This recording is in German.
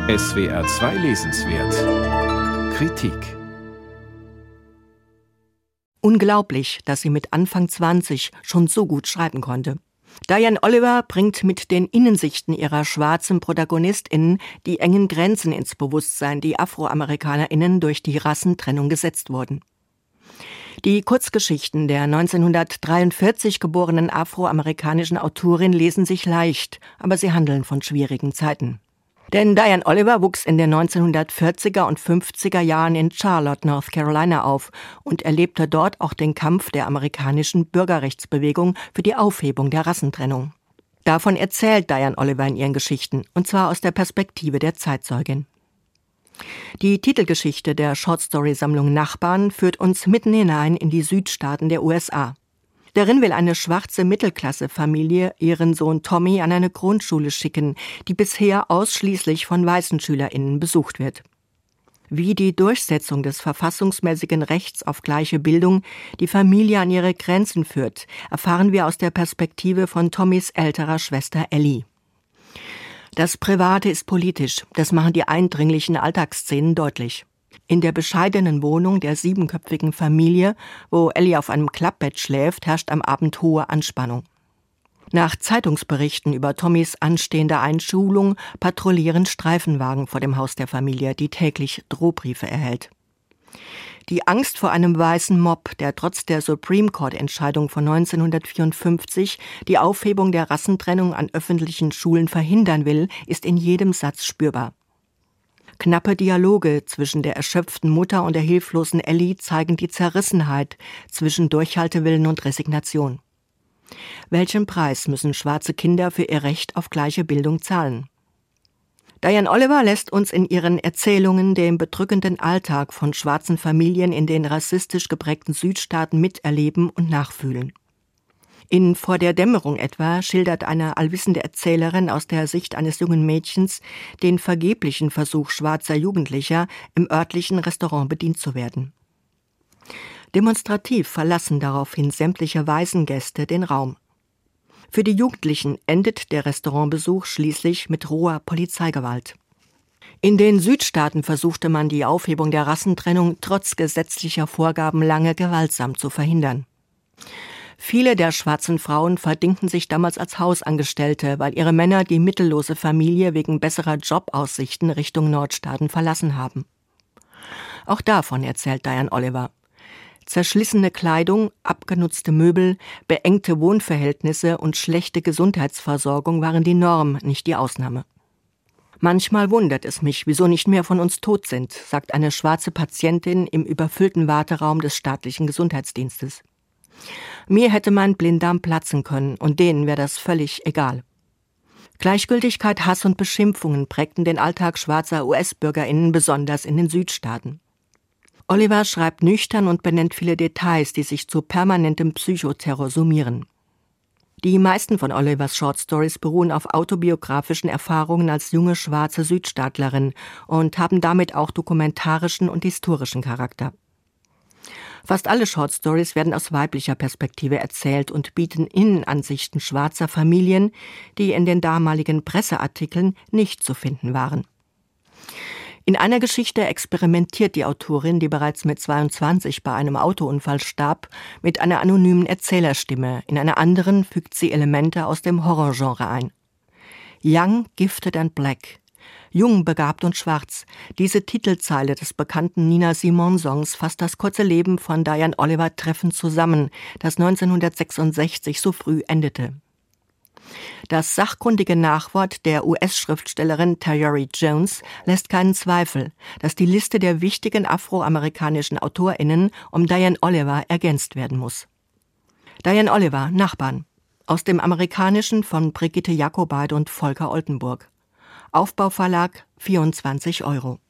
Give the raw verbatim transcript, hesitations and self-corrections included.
S W R zwei Lesenswert Kritik. Unglaublich, dass sie mit Anfang zwanzig schon so gut schreiben konnte. Diane Oliver bringt mit den Innensichten ihrer schwarzen ProtagonistInnen die engen Grenzen ins Bewusstsein, die AfroamerikanerInnen durch die Rassentrennung gesetzt wurden. Die Kurzgeschichten der neunzehnhundertdreiundvierzig geborenen afroamerikanischen Autorin lesen sich leicht, aber sie handeln von schwierigen Zeiten. Denn Diane Oliver wuchs in den neunzehnhundertvierziger und fünfziger Jahren in Charlotte, North Carolina auf und erlebte dort auch den Kampf der amerikanischen Bürgerrechtsbewegung für die Aufhebung der Rassentrennung. Davon erzählt Diane Oliver in ihren Geschichten, und zwar aus der Perspektive der Zeitzeugin. Die Titelgeschichte der Shortstory-Sammlung Nachbarn führt uns mitten hinein in die Südstaaten der U S A. Darin will eine schwarze Mittelklasse-Familie ihren Sohn Tommy an eine Grundschule schicken, die bisher ausschließlich von weißen SchülerInnen besucht wird. Wie die Durchsetzung des verfassungsmäßigen Rechts auf gleiche Bildung die Familie an ihre Grenzen führt, erfahren wir aus der Perspektive von Tommys älterer Schwester Ellie. Das Private ist politisch, das machen die eindringlichen Alltagsszenen deutlich. In der bescheidenen Wohnung der siebenköpfigen Familie, wo Ellie auf einem Klappbett schläft, herrscht am Abend hohe Anspannung. Nach Zeitungsberichten über Tommys anstehende Einschulung patrouillieren Streifenwagen vor dem Haus der Familie, die täglich Drohbriefe erhält. Die Angst vor einem weißen Mob, der trotz der Supreme Court-Entscheidung von neunzehnhundertvierundfünfzig die Aufhebung der Rassentrennung an öffentlichen Schulen verhindern will, ist in jedem Satz spürbar. Knappe Dialoge zwischen der erschöpften Mutter und der hilflosen Ellie zeigen die Zerrissenheit zwischen Durchhaltewillen und Resignation. Welchen Preis müssen schwarze Kinder für ihr Recht auf gleiche Bildung zahlen? Diane Oliver lässt uns in ihren Erzählungen den bedrückenden Alltag von schwarzen Familien in den rassistisch geprägten Südstaaten miterleben und nachfühlen. In Vor der Dämmerung etwa schildert eine allwissende Erzählerin aus der Sicht eines jungen Mädchens den vergeblichen Versuch schwarzer Jugendlicher, im örtlichen Restaurant bedient zu werden. Demonstrativ verlassen daraufhin sämtliche weißen Gäste den Raum. Für die Jugendlichen endet der Restaurantbesuch schließlich mit roher Polizeigewalt. In den Südstaaten versuchte man die Aufhebung der Rassentrennung trotz gesetzlicher Vorgaben lange gewaltsam zu verhindern. Viele der schwarzen Frauen verdingten sich damals als Hausangestellte, weil ihre Männer die mittellose Familie wegen besserer Jobaussichten Richtung Nordstaaten verlassen haben. Auch davon erzählt Diane Oliver. Zerschlissene Kleidung, abgenutzte Möbel, beengte Wohnverhältnisse und schlechte Gesundheitsversorgung waren die Norm, nicht die Ausnahme. Manchmal wundert es mich, wieso nicht mehr von uns tot sind, sagt eine schwarze Patientin im überfüllten Warteraum des staatlichen Gesundheitsdienstes. Mir hätte mein Blinddarm platzen können und denen wäre das völlig egal. Gleichgültigkeit, Hass und Beschimpfungen prägten den Alltag schwarzer U S-BürgerInnen besonders in den Südstaaten. Oliver schreibt nüchtern und benennt viele Details, die sich zu permanentem Psychoterror summieren. Die meisten von Olivers Shortstories beruhen auf autobiografischen Erfahrungen als junge schwarze Südstaatlerin und haben damit auch dokumentarischen und historischen Charakter. Fast alle Shortstories werden aus weiblicher Perspektive erzählt und bieten Innenansichten schwarzer Familien, die in den damaligen Presseartikeln nicht zu finden waren. In einer Geschichte experimentiert die Autorin, die bereits mit zweiundzwanzig bei einem Autounfall starb, mit einer anonymen Erzählerstimme. In einer anderen fügt sie Elemente aus dem Horrorgenre ein. Young, Gifted and Black. Jung, begabt und schwarz. Diese Titelzeile des bekannten Nina Simone-Songs fasst das kurze Leben von Diane Oliver treffend zusammen, das neunzehnhundertsechsundsechzig so früh endete. Das sachkundige Nachwort der U S-Schriftstellerin Tayari Jones lässt keinen Zweifel, dass die Liste der wichtigen afroamerikanischen AutorInnen um Diane Oliver ergänzt werden muss. Diane Oliver, Nachbarn. Aus dem Amerikanischen von Brigitte Jakobeid und Volker Oltenburg. Aufbauverlag, vierundzwanzig Euro.